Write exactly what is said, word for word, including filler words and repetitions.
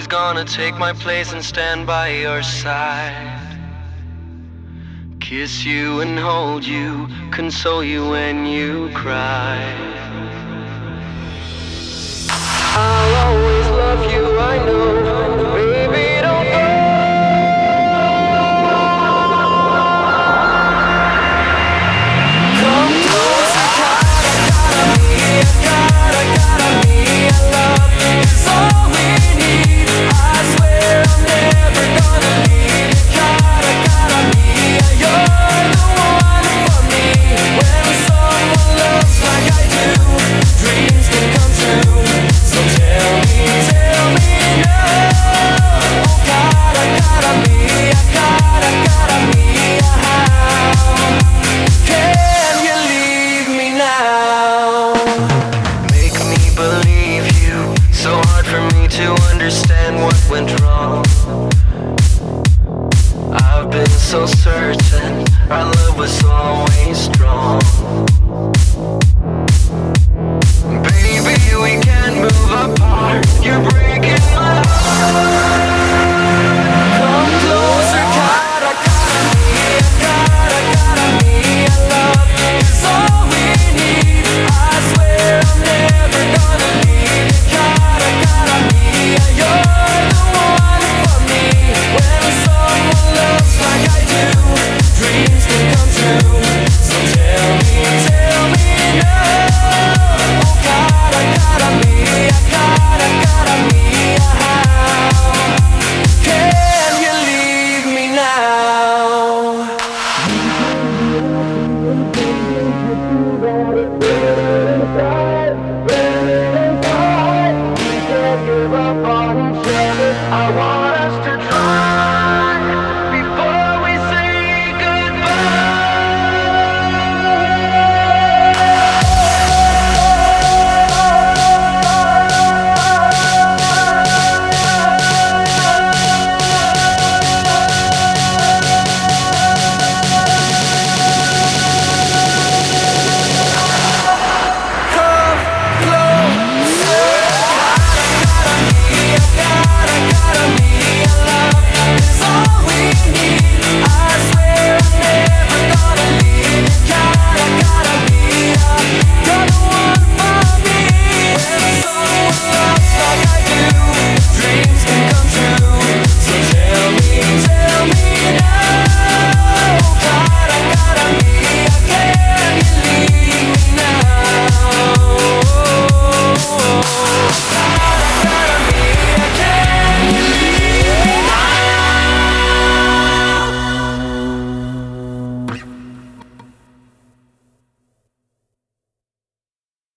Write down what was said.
gonna take my place and stand by your side. Kiss you and hold you, console you when you cry. I'll always love you, I know, baby, don't go. Come close, I gotta, gotta me, I gotta, gotta me, I love is all we need. I swear I'm never gonna leave. Gotta, gotta me, you're the one for me. When someone loves like I do, dreams can come true. So tell me, tell me now. Oh, gotta, gotta me, I gotta, gotta me, how can you leave me now? Make me believe you. So hard for me to understand what went wrong. I've been so certain our love was always strong.